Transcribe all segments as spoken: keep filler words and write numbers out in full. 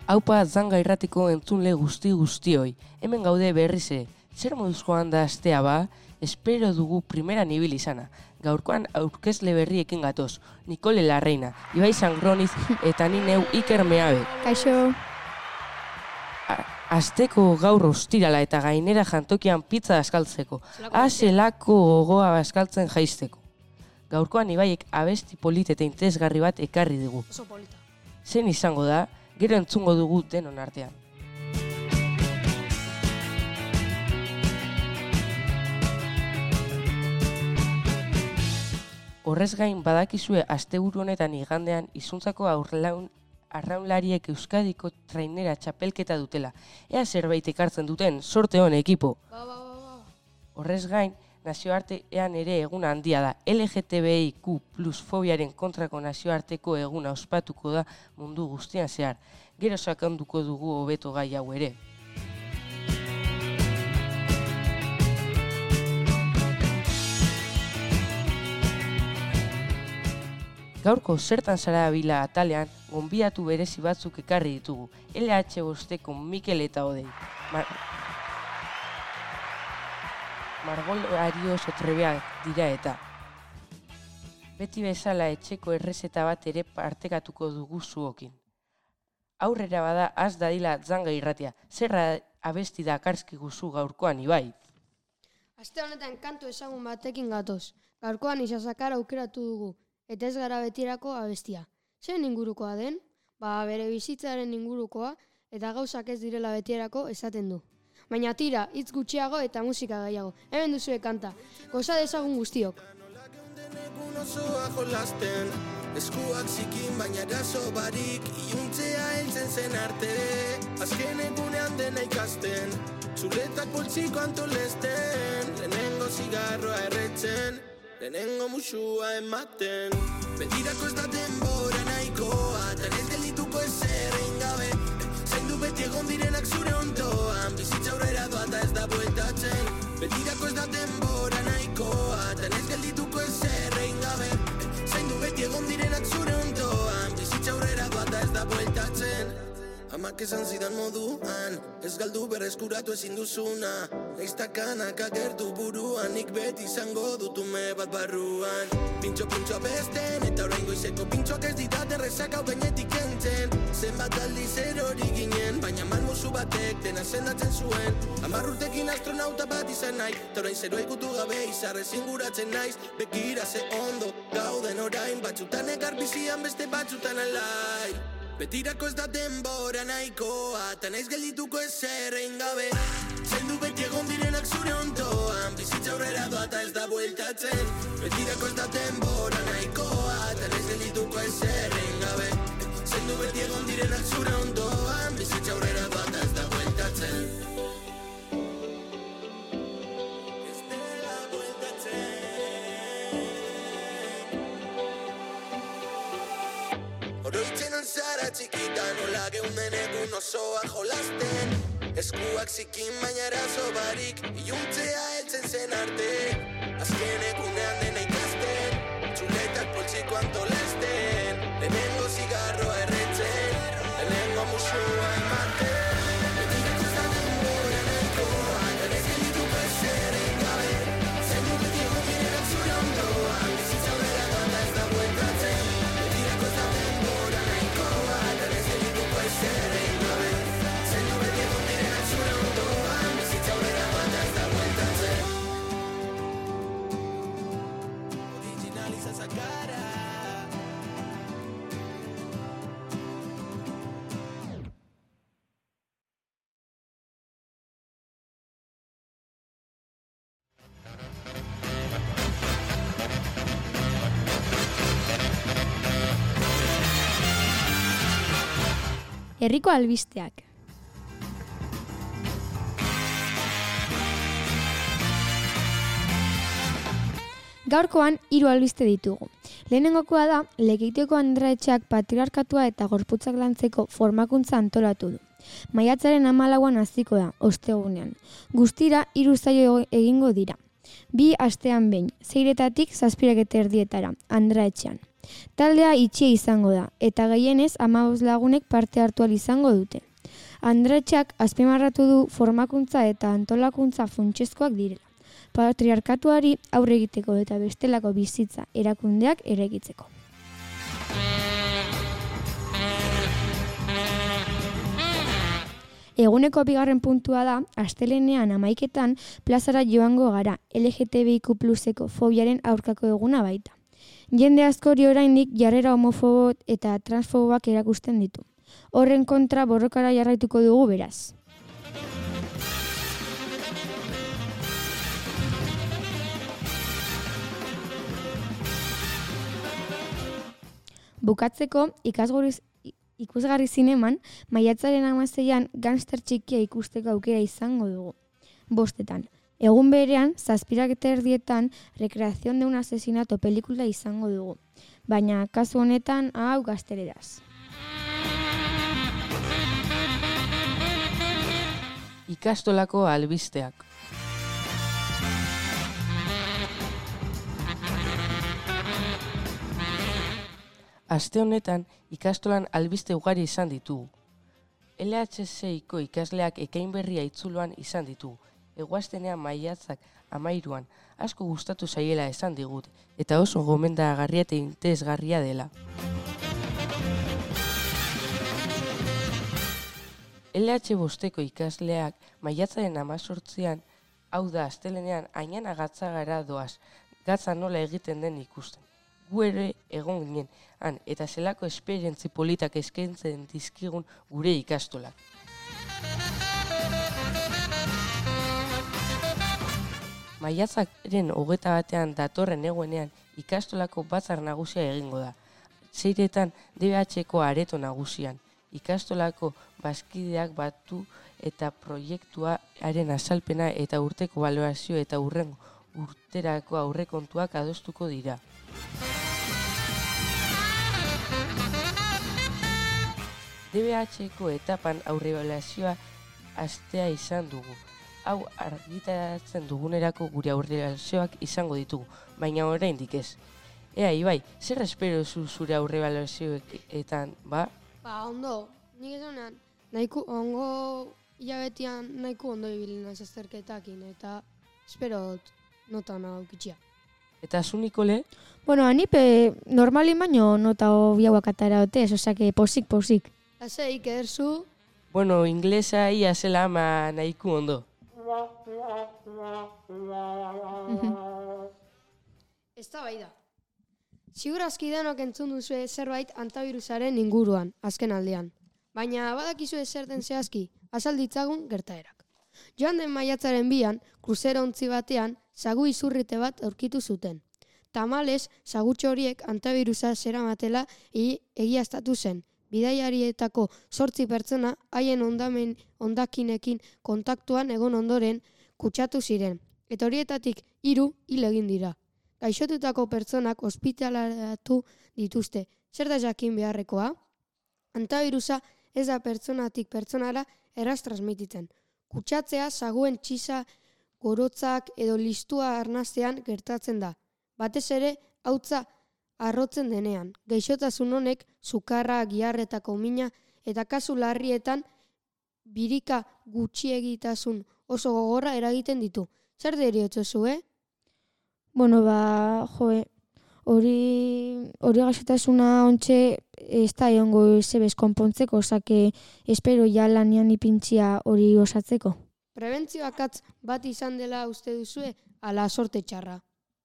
Haupa Zanga Irratiko entzunle guzti guztioi. Hemen gaude berrize. Zer moduzkoan da astea ba? Espero dugu primeran ibil izana. Gaurkoan aurkezle berriekin gatoz. Nikole Larreina, Ibai Sangroniz eta ni neu Iker Meabe. Kaixo. Asteko gaur ostirala eta gainera jantokian pizza askaltzeko. Aselako gogoa askaltzen jaisteko. Gaurkoan Ibaiek abesti polit eta interesgarri bat ekarri dugu. Oso polita. Zen izango da, gero entzungo dugu denon artean. Horrez gain badakizue asteburu honetan igandean izuntzako aurlaun arraunlariek Euskadiko trainera txapelketa dutela. Ea zerbait ekartzen duten, sorte hon ekipo. Ba, ba, ba, ba. Horrez gain, nazioartean ere eguna handia da. L G T B I Q plus fobiaren kontrako nazioarteko eguna ospatuko da mundu guztian zehar. Gero sakanduko dugu hobeto gai hau ere. Gaurko zertan zara bila atalean, gonbidatu berezi batzuk ekarri ditugu. L H bosteko Mikel eta Odei. Mar Margol Arioso trebeak dira eta. Beti bezala etxeko errezeta bat ere partekatuko dugu zuokin. Aurrera bada az dadila Zanga Irratia. Zerra abesti da akarski guzu gaurkoan Ibai? Aste honetan kantu ezagun batekin gatoz. Gaurkoan Isasakar aukeratu dugu. Eta ez gara betirako abestia. Zen ingurukoa den? Ba, bere bizitzaren ingurukoa eta gauzak ez direla betirako esaten du. Baina tira, hitz gutxiago eta musika gehiago. Hemen duzue kanta. Goza dezagun guztiok. Eskuak zikin baina gaso barik, iuntzea heltzen zen arte. Azken egunean dena ikasten, zuretak poltsiko antolesten. Lehenengo zigarroa erretzen, lehenengo musua ematen. Betirako ez da denbora nahikoa, tan ez gelituko ezer gabe. Zaindu beti egon direnak zure ondoan, bizitza aurrera doa eta ez da bueltatzen. Betirako ez da denbora nahikoa, tan ez geldituko ezer gabe. Zaindu beti egon direnak zure ondoan, bizitza aurrera doa eta ez da bueltatzen. Amak esan zidan moduan, ez galdu berreskuratu ezin duzuna. Naiztakanak agertu buruan, nik beti izango dutume bat barruan. Pintxo-pintxo besten, eta orain goizeko pintxoak ez ditate rezak hau gainetik kentzen. Zenbat aldiz erori ginen, baina malmuzu batek dena sendatzen zuen. Hamar urtekin astronauta bat izan nahi, eta orain zeroa ikutu gabe izarrez inguratzen naiz. Bekira ze ondo, gauden orain, batxutan ekar bizian beste batxutan alai. Betirako ez da denbora nahikoa, eta naiz geldituko ezer gabe. Zaindu beti egon direnak zure ondoan, bizitza aurrera doa eta ez da bueltatzen. Betirako ez da denbora nahikoa, eta naiz geldituko ezer gabe. Zaindu beti egon direnak zure ondoan, bizitza aurrera doa eta ez da bueltatzen. Oroitzenan zara txikita nola geunden egun osoa jolasten. Eskuak zikin baina eraso barik, iuntzea heltzen zen arte. Azken egunean dena ikasten, txuletak poltsiko antolesten. Lehenengo zigarroa erretzen, lehenengo musua ematen. Betirako ez da denbora nahikoa, eta ez geldituko ezer gabe. Zaindu beti egon direnak zure ondoan, bizitza aurrera doa eta ez da bueltatzen. Betirako ez da denbora nahikoa, eta ez geldituko ezer gabe. Zaindu beti egon direnak zure ondoan, bizitza aurrera doa eta ez da bueltatzen. Original Isasakara. Herriko albisteak. Gaurkoan hiru albiste ditugu. Lehenengokoa da, Lekeitioko Andraetxeak patriarkatua eta gorputzak lantzeko formakuntza antolatu du. Maiatzaren hamalauan hasiko da, ostegunean. Guztira hiru saio egingo dira. Bi astean behin, seiretatik zazpirak eta erdietara, Andraetxean. Taldea itxia izango da, eta gehienez hamabost lagunek parte hartu ahal izango dute. Andretxak azpimarratu du formakuntza eta antolakuntza funtsezkoak direla, patriarkatuari aurre egiteko eta bestelako bizitza erakundeak eraikitzeko. Eguneko bigarren puntua da, astelehenean hamaiketan plazara joango gara L G T B I Q pluseko fobiaren aurkako eguna baita. Jende askori oraindik jarrera homofobo eta transfoboak erakusten ditu. Horren kontra borrokara jarraituko dugu beraz. Bukatzeko, ikasgoriz ikusgarri zineman, maiatzaren hamaseian gangster txikia ikusteko aukera izango dugu. Bostetan, egun berean, zazpirak eta erdietan, Recreación de un asesinato pelikula izango dugu. Baina, kasu honetan, hau gazteleraz. Ikastolako albisteak. Aste honetan, ikastolan albiste ugari izan ditugu. L H C iko ikasleak ekain berria itzuloan izan ditugu. Eguaztenean maiatzak amairuan asko gustatu zaiela esan digut, eta oso gomendagarria eta interesgarria dela. L H bosteko ikasleak maiatzaren hemezortzian, hau da astelehenean Ainana Gatzagara doaz, gatza nola egiten den ikusten. Gu ere egon ginen, han, eta zelako esperientzi politak eskaintzen dizkigun gure ikastolak. Maiatzaren hogeta batean datorren egunean ikastolako batzar nagusia egingo da. Seiretan D B H-ko areto nagusian, ikastolako bazkideak batu eta proiektuaren azalpena eta urteko balorazio eta urrengo urterako aurrekontuak adostuko dira. D B H-ko etapan aurrebalazioa astea izan dugu. Hau argitaratzen dugunerako gure aurrebalazioak izango ditugu, baina oraindik ez. Ea, Ibai, zer espero zu zure aurrebalazioetan, ba? Ba, ondo, nik esanean, nahiko ongo hilabetian nahiko ondo ibilina azterketakin, eta espero dut notan aukitxia. Eta zu, Nikole? Bueno, anipe normalin baino nota hobiauak atara dutez, osake posik, posik. Azeik, ederzu? Bueno, inglesa ia zela ama nahiko ondo. Ez da bai da. Segurazki denok entzun duzue zerbait antivirusaren inguruan, azken aldean. Baina badakizue zer den zehazki, azalditzagun gertaerak. Joan den maiatzaren bian, kruzero ontzi batean, sagu izurrite bat aurkitu zuten. Tamalez, sagutxo horiek antivirusa zeramatela egiaztatu zen. Bidaiarietako zortzi pertsona haien ondamen ondakinekin kontaktuan egon ondoren kutsatu ziren, eta horietatik hiru hil egin dira. Gaixotutako pertsonak ospitaleratu dituzte. Zer da jakin beharrekoa? Antivirusa ez da pertsonatik pertsonara erraz transmititzen. Kutsatzea saguen txisa, gorotzak edo listua arnastean gertatzen da. Batez ere, hautza arrotzen denean, gaixotasun honek sukarra, giharretako mina eta kasu larrietan birika gutxiegitasun oso gogorra eragiten ditu. Zer deriotzozu, eh? Bueno, ba, joe, hori hori gaixotasuna ontxe ez da egongo zebez konpontzeko, osake espero ja lanian ipintzia hori osatzeko. Prebentzioakatz bat izan dela uste duzue, ala sorte txarra.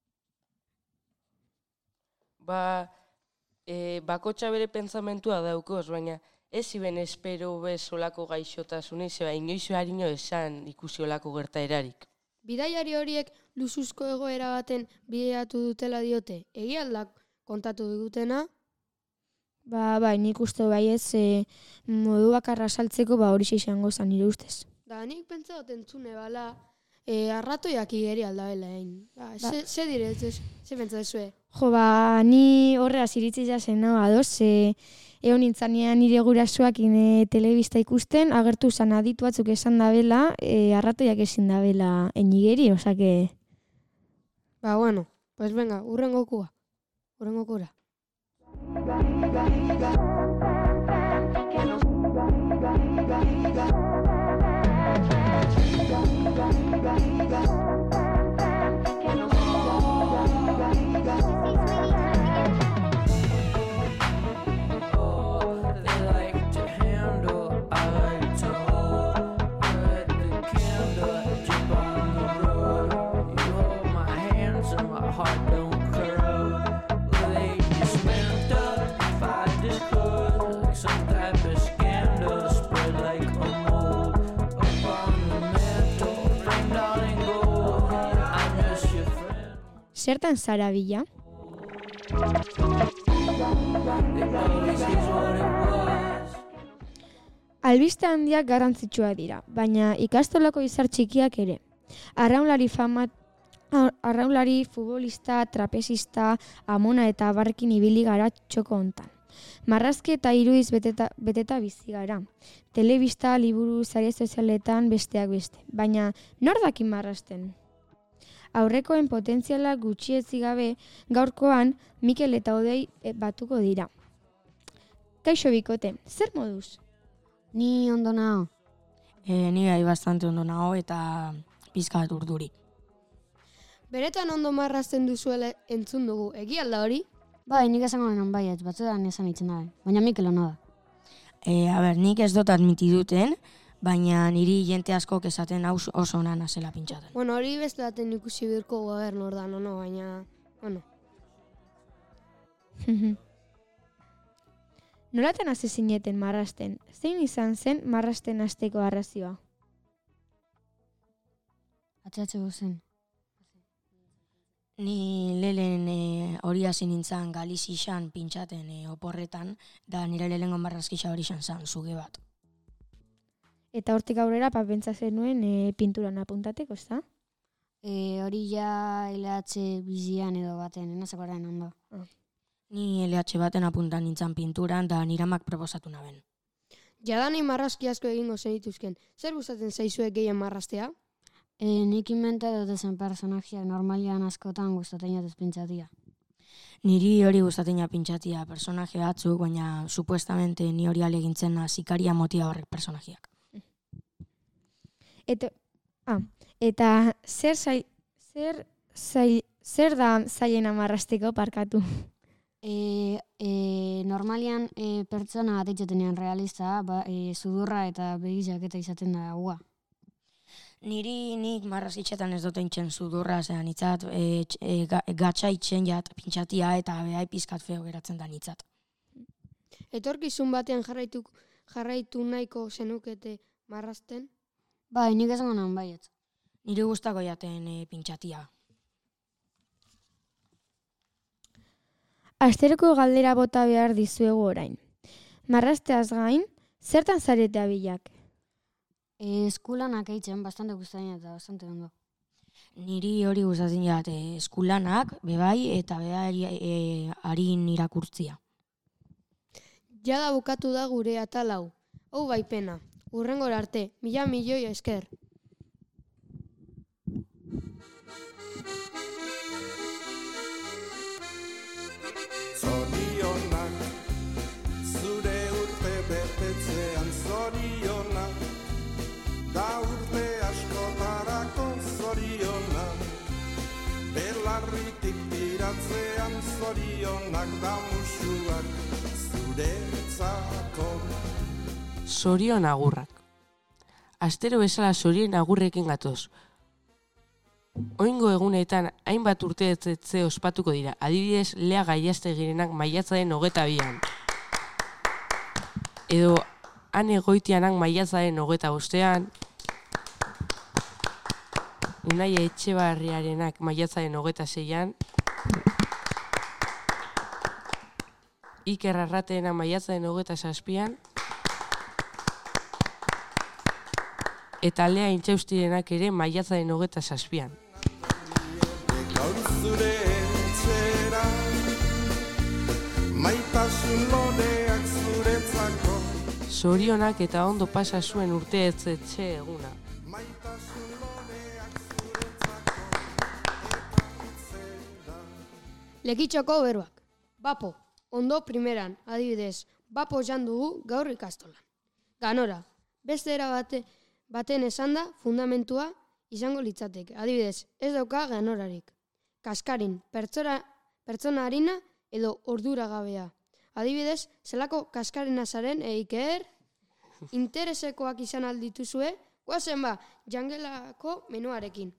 Ba, e, bakotxa bere pentsamentua daukoz, baina ez iben espero bezolako gaixotasuniz, eba inoizu harino esan ikusi olako gertaerarik. Bidaiari horiek luzuzko egoera baten bideatu dutela diote, egialdak kontatu dugutena? Ba, bai, nik uste bai ez e, modu bakarra saltzeko ba hori izango zan nire ustez. Da, nik pentsa dut entzune bala, e, arratoiak igeri aldabela egin. Ba, ba. Ze, ze dire, ze, ze pentsa dezue? Jo, ba, ni horreaz iritzi jasen nago adoz, e, egon nintzanean nire gurasoak ine telebista ikusten, agertu zan aditu batzuk esan dabela, e, arratoiak ezin dabela enigeri, osake... Ba, bueno, pues venga, urrengokua, urrengokura. Zertan zara bila? Albiste handiak garrantzitsua dira, baina ikastolako izar txikiak ere. Arraunlari fama, arraunlari, futbolista, trapezista, amona eta abarrekin ibili gara txoko hontan. Marrazki eta irudiz beteta, beteta bizi gara. Telebista, liburu, sare sozialetan besteak beste. Baina nor daki marrazten? Aurrekoen potentziala gutxietzi gabe, gaurkoan Mikel eta Odei batuko dira. Kaixo bikote, zer moduz? Ni ondo nago. E, ni gai bastante ondo nago eta pizkat urduri. Beretan ondo marrazten duzuela entzun dugu, egia alda hori? Bai, nik esango denan baiet, batzuetan esan itzen dabe, baina Mikel ono da. E, a ber, nik ez dut admiti duten, baina niri jente askok esaten hau oso ona nazela pintxaten. Bueno, hori beste baten ikusi birko gobernu ordan, ono, baina, bueno. Nolaten hasi zineten marrazten? Zein izan zen marrazten hasteko arrazioa? Atxatxe guzen. Ni lehen e, hori hasi nintzen Galizixan pintxaten e, oporretan, da nire lehenengo marrazkisa hori izan zen, zuge bat. Eta hortik aurrera pa pentsa zenuen e, pinturan apuntateko, ezta? E, hori ja L H bizian edo baten, enazakoaren ondo. Ah. Ni L H baten apuntan nintzen pinturan, da niramak proposatu naben. Jadani marrazki asko egingo zenituzken. Zer gustatzen zaizuek gehien marraztea? E, nik inventa dut zen personajiak normalian askotan gustatzen jatez pintxatia. Niri hori gustatzen pintxatia personaje batzuk, baina supuestamente ni hori alegintzen sikaria motia horrek personajiak. Eta, ah, eta zer, zai, zer, zai, zer da zailena marrasteko parkatu? E, e, normalian e, pertsona bat itxotenean realista, ba, e, sudurra eta begizak eta izaten da gua. Niri nik marrazitxetan ez duten txen sudurra, zean itzat, e, e, gatsa itxen jat pintxatia eta behai pizkat feo geratzen da nitzat. Etorkizun batean jarraitu, jarraitu nahiko zenukete marrazten? Bai, nik esango nahan baiet. Niri gustako jaten e, pintxatia. Asteroko galdera bota behar dizuegu orain. Marrazteaz gain, zertan zarete abilak? E, eskulanak eitzen, bastante gustatzen eta bastante ondo. Niri hori gustatzen jat e, eskulanak, bebai, eta bebai e, harin irakurtzia. Jada bukatu da gure atal hau. Hau bai pena. Urrengora arte, mila milioi esker. Zorionak, zure urte betetzean zorionak, da urte askotarako zorionak, belarritik tiratzean zorionak, da musuak zuretzako. Zorion agurrak. Astero bezala zorien agurrekin gatoz. Oingo egunetan hainbat urteetze ospatuko dira. Adibidez, Lea Gaiastegirenak maiatzaren hogeta bian. Edo Ane Goitianak maiatzaren hogeta bostean. Unai Etxebarriarenak maiatzaren hogeta zeian. Iker Arrateena maiatzaren hogeta zazpian. Eta Lea Intxaustirenak ere maiatzaren hogeta zazpian. Gaur zure etxera, maitasun loreak zuretzako. Zorionak eta ondo pasa zuen urte etxe eguna. Maitasun loreak zuretzako. Lekitxoko beruak. Bapo. Ondo primeran, adibidez, bapo jan dugu gaur ikastolan. Ganora, beste era bate, baten esan da fundamentua izango litzateke. Adibidez, ez dauka ganorarik. Kaskarin, pertsona, pertsona harina edo ordura gabea. Adibidez, zelako kaskarina zaren eiker, interesekoak izan aldituzue, guazen ba, jangelako menuarekin.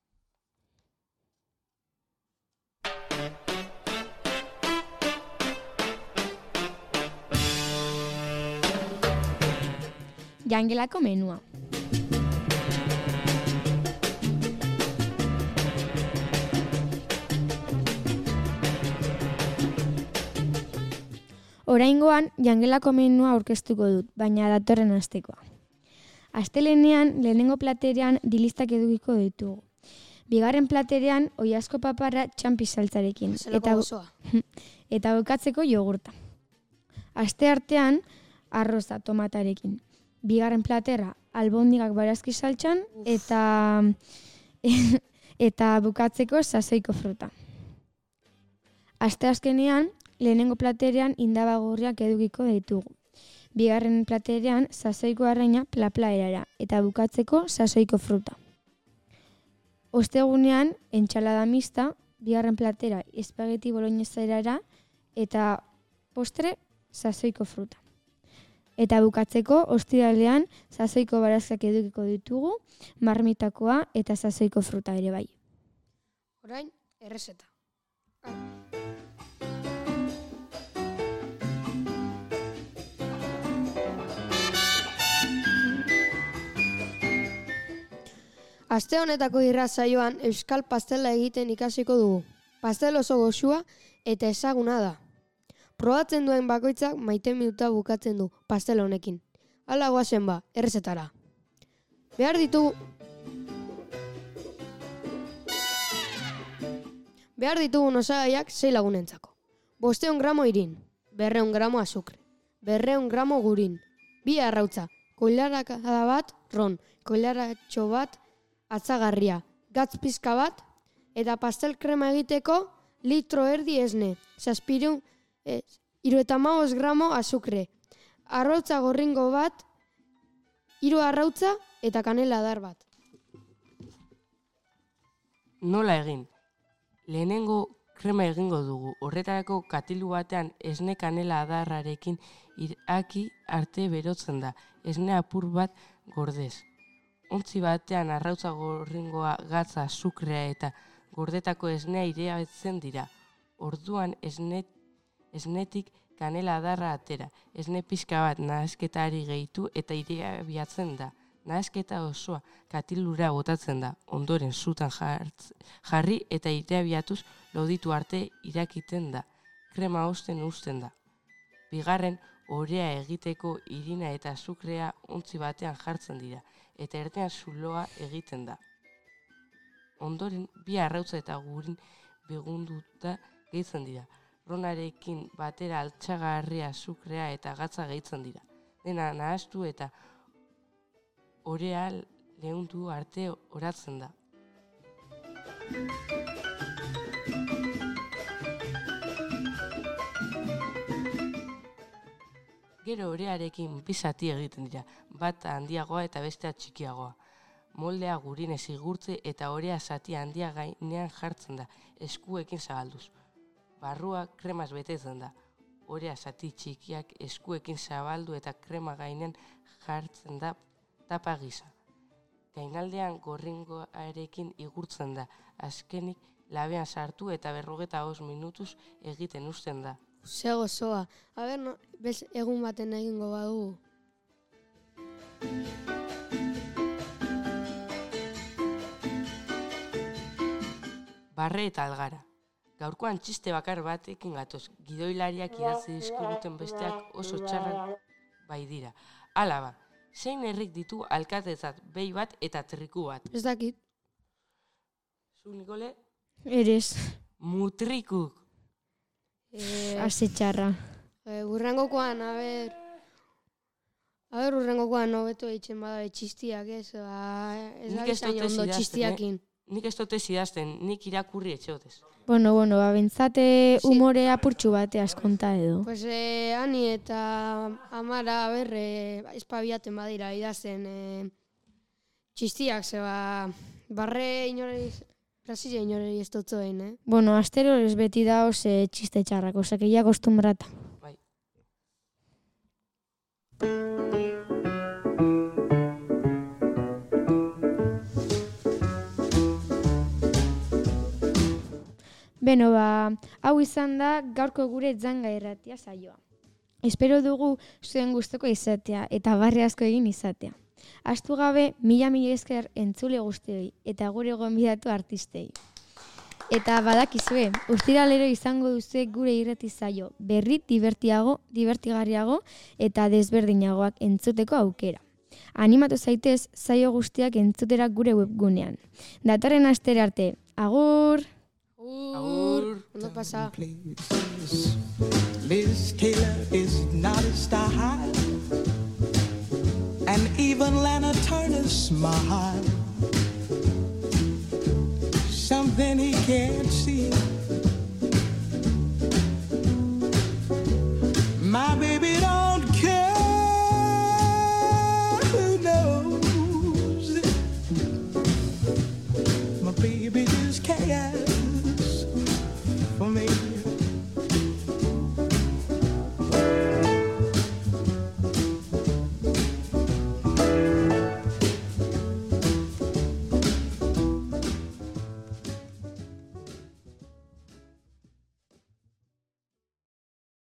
Jangelako menua. Oraingoan, jangelako menua aurkeztuko dut, baina datorren astekoa. Astelenean, lehenengo platerean dilistak edukiko ditugu. Bigarren platerean, oiazko paparra txampi saltzarekin. Eta, eta bukatzeko jogurta. Aste artean, arroza tomatarekin. Bigarren platera, albondigak barazki saltxan, eta, eta bukatzeko sasoiko fruta. Aste azkenean, lehenengo platerean indabagorriak edukiko ditugu. Bigarren platerean sasoiko arraina plapla erara, eta bukatzeko sasoiko fruta. Ostegunean, entxalada mista, bigarren platera espageti boloñesa erara, eta postre sasoiko fruta. Eta bukatzeko, ostiralean, sasoiko barazkak edukiko ditugu, marmitakoa eta sasoiko fruta ere bai. Orain, errezeta. Aste honetako irratsaioan euskal pastela egiten ikasiko dugu. Pastel oso goxua eta ezaguna da. Probatzen duen bakoitzak maite minuta bukatzen du pastel honekin. Hala goazen ba, errezetara. Behar ditugu... Behar ditugun osagaiak sei lagunentzako. Bosteun gramo irin, berreun gramo azukre, berreun gramo gurin, bi arrautza, koilarakada bat ron, koilaratxo bat atzagarria, gatz pizka bat, eta pastel krema egiteko litro erdi esne, zazpireun, eh, irueta hamabost gramo azukre, arrautza gorringo bat, hiru arrautza eta kanela adar bat. Nola egin? Lehenengo krema egingo dugu, horretarako katilu batean esne kanela adarrarekin iraki arte berotzen da, esne apur bat gordez. Ontzi batean arrautza gorringoa, gatza, azukrea eta gordetako esnea ireatzen dira. Orduan esnet, esnetik kanela adarra atera, esne pixka bat nahasketari gehitu eta ireabiatzen da. Nahasketa osoa katilura botatzen da, ondoren zutan jartz, jarri eta ireabiatuz loditu arte irakiten da, krema osten uzten da. Bigarren, orea egiteko irina eta azukrea ontzi batean jartzen dira, eta ertean zuloa egiten da. Ondoren, bi arrautza eta gurin begunduta gehitzen dira. Ronarekin batera altxagarria, azukrea eta gatza gehitzen dira. Dena nahastu eta orea lehundu arte oratzen da. Gero orearekin bi zati egiten dira, bat handiagoa eta bestea txikiagoa. Moldea gurinez igurtze eta orea zati handia gainean jartzen da, eskuekin zabalduz. Barrua kremaz betetzen da. Orea zati txikiak eskuekin zabaldu eta krema gainean jartzen da tapa gisa. Gainaldean gorringoarekin igurtzen da, azkenik labean sartu eta berrogeta os minutuz egiten uzten da. Ze gozoa. Aber, no, bez egun baten egingo badugu. Barre eta algara. Gaurkoan txiste bakar batekin gatoz, gidoilariak idatzi dizkiguten besteak oso txarrak bai dira. Hala ba, zein herrik ditu alkatetzat behi bat eta triku bat? Ez dakit. Zu, Nikole? Eres. Mutrikuk. Eh, Ase txarra. eh, urrengokoan, a ber... A ber, urrengokoan hobeto eitzen bada txistiak, ez? Ba, ez Nik da ez bizain dut ez ondo idazten, txistiakin. nik ez dute idazten, nik irakurri etxeotez. Bueno, bueno, ba, bentsate umore apurtxu bate askonta edo. Pues eh, Ani eta Amara berre espabiaten badira idazten eh, txistiak, zeba barre inorei, Brasilia inorei ez dutzoen, eh? Bueno, astero ez beti da oze txiste txarrak, osea, que ya acostumbrata. Bai. Beno, ba, hau izan da gaurko gure Zanga Irratia saioa. Espero dugu zuen gustoko izatea eta barri asko egin izatea. Astu gabe, mila mila esker entzule guztioi eta gure gonbidatu artistei. Eta badakizue, ostiralero izango duzue gure irrati saio berri divertiago, divertigarriago eta desberdinagoak entzuteko aukera. Animatu zaitez saio guztiak entzutera gure webgunean. Datorren astera arte, agur! Agur, ondo pasa. Liz Taylor is not a style, and even Lana Turner's smile, something he can't see. My baby don't care who knows. My baby